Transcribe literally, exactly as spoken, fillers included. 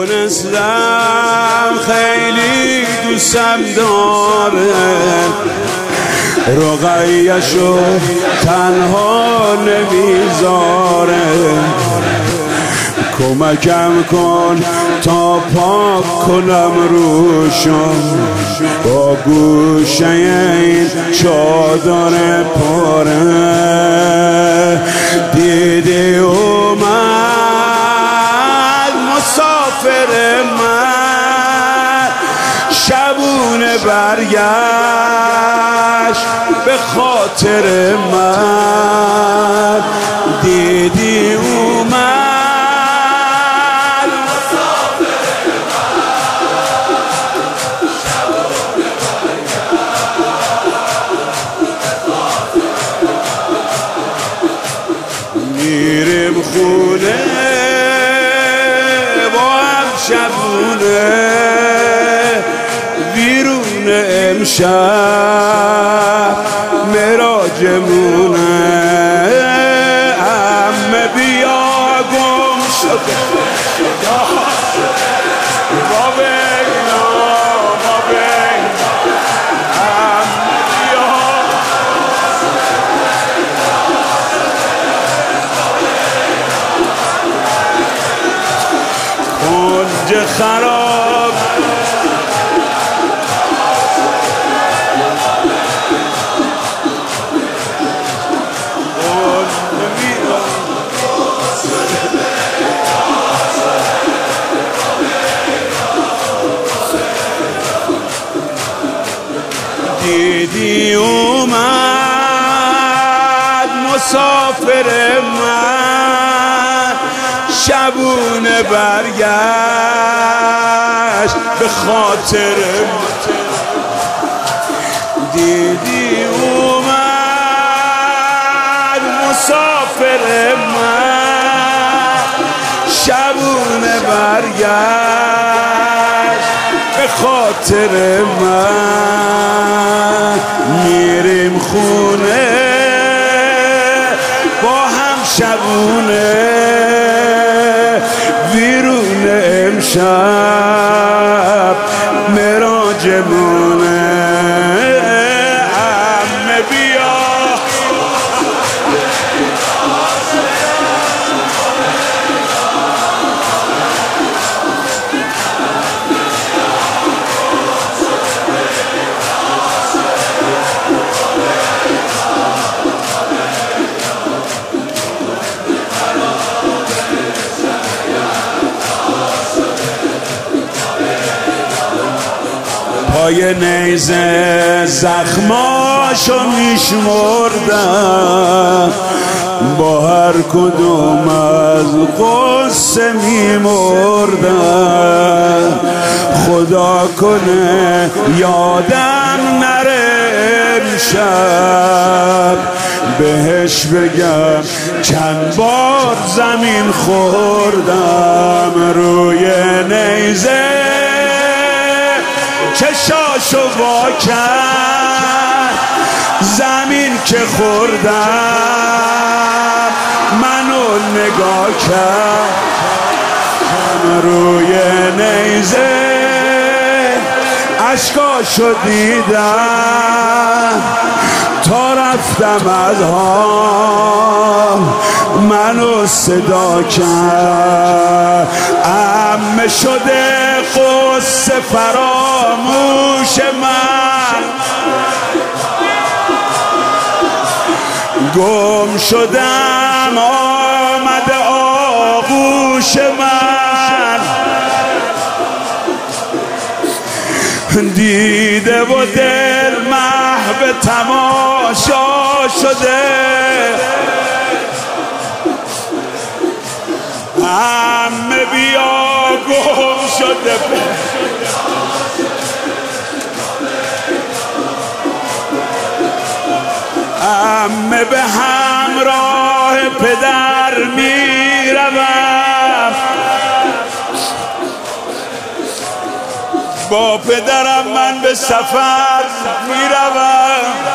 دونستم خیلی دوستم داره، رقیه‌شو تنها نمیذاره. کمکم کن تا پاک کنم روشو، با گوشه این چادر پاره. دیدی اومد مسافر من، شبونه برگشت به خاطر من. دیدی اومد میریم خونه با هم شبونه، ویرون امشب مراجمونه. عمه بیا گم شده ما بینا ما بینا، عمه بیا کنج خراب دیدی اومد مسافر من، شبونه برگشت به خاطر من. دیدی اومد مسافر من، شبونه برگشت به خاطر من. میریم خونه با هم شبونه، ویرون امشب مراجمونه. عمه بیا پای نیزه زخماشو میشمردم، با هر کدوم از غصه میمردم. خدا کنه یادم نره امشب، بهش بگم چند بار زمین خوردم. روی نیزه چشاشو وا کرد، زمین که خوردم منو نگاه کرد. روی نیزه عشقاشو دیدم، تا رفتم از حال منو صدا کرد. عمه شده قصه فراموش من، گم شدم آمده آغوش من. دیده و دل محو تماشا شده، عمه بیا گم شده. عمه به همراه پدر میروم، با پدرم من به سفر میروم.